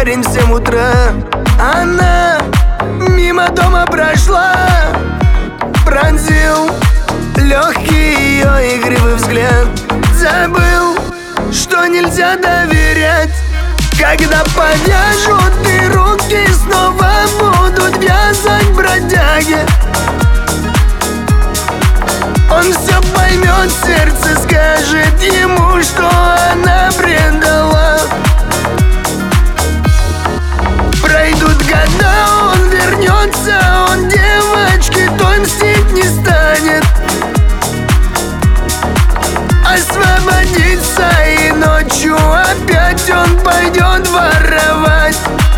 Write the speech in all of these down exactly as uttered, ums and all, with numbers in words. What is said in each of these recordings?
парень в семь утра. Она мимо дома прошла, пронзил легкий ее игривый взгляд. Забыл, что нельзя доверять. Когда повяжут и руки снова будут вязать бродяги, он все поймет, сердце скажет ему, что она предала. Пройдут года, он вернется, он девочке той мстить не станет. Освободится, и ночью опять он пойдет воровать.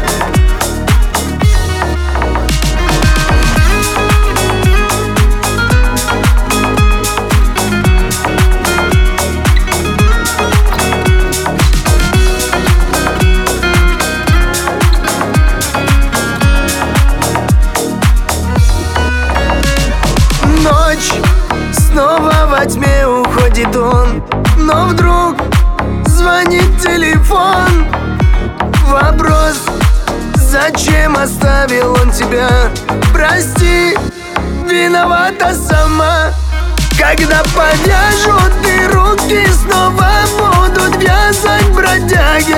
Ночь, снова во тьме уходит он, но вдруг звонит телефон. Вопрос: зачем оставил он тебя? Прости, виновата сама. Когда повяжут и руки снова будут вязать бродяги,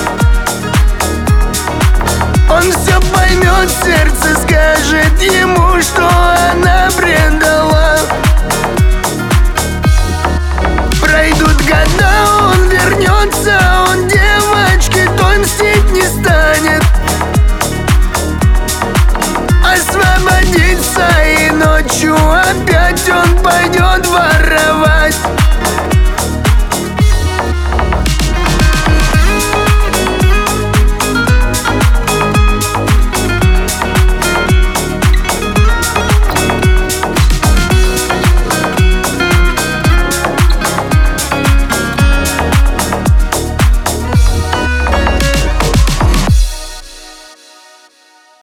он все поймет, сердце скажет ему, что она предала. Пройдут года, он вернется, он девочке той мстить не станет. Освободится, и ночью опять он пойдет воровать.